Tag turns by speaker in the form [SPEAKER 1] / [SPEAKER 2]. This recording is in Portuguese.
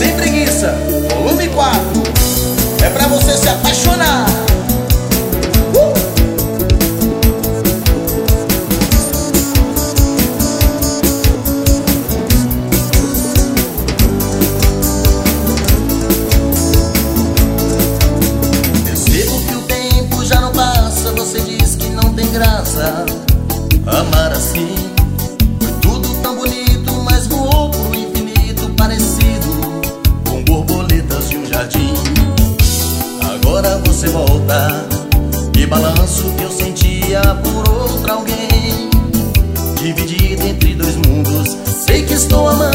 [SPEAKER 1] Sem Preguiça, volume 4. É pra você se apaixonar.
[SPEAKER 2] Percebo que o tempo já não passa. Você diz que não tem graça amar assim. Foi tudo tão bonito, mas voou pro infinito, parecido com borboletas de um jardim. Agora você volta e balanço que eu sentia por outro alguém. Dividido entre dois mundos, sei que estou amando